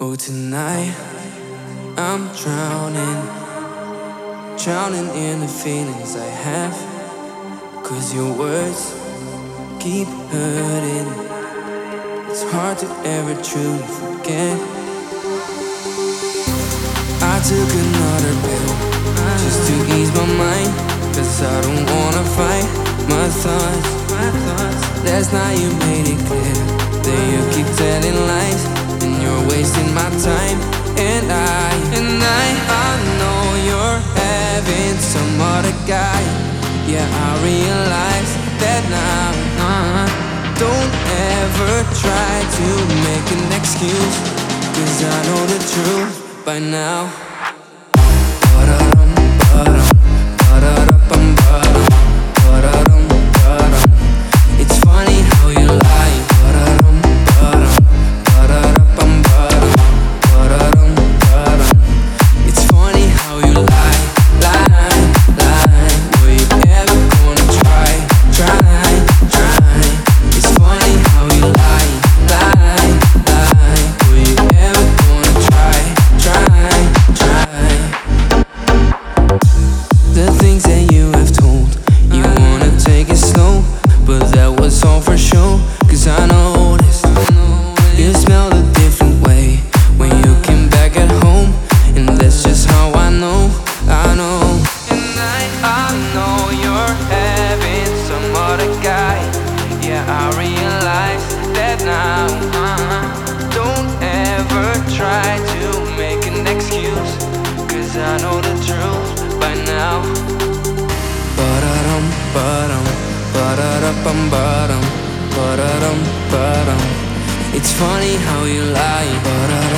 Oh, tonight I'm drowning in the feelings I have. 'Cause your words keep hurting. It's hard to ever truly forget. I took another pill just to ease my mind, 'cause I don't wanna fight my thoughts. Last night you made it clear that you keep telling lies, and you're wasting my time. And I know you're having some other guy. Yeah, I realize that now. Don't ever try to make an excuse, 'cause I know the truth by now. It's funny how you lie. It's funny how you lie. Were you ever gonna try? It's funny how you lie. Were you ever gonna try? The things that you have told, you wanna take it slow, but that was all for show. 'Cause I noticed you smelled a different way when you came back at home, and that's just how I know. And I know you're having some other guy. Yeah, I realize that now. Don't ever try to make an excuse, 'cause I know the truth by now. Ba-da-dum, ba-dum, ba-da-da-bum, ba-dum, ba-da-dum, ba-dum. It's funny how you lie. Ba-da-dum.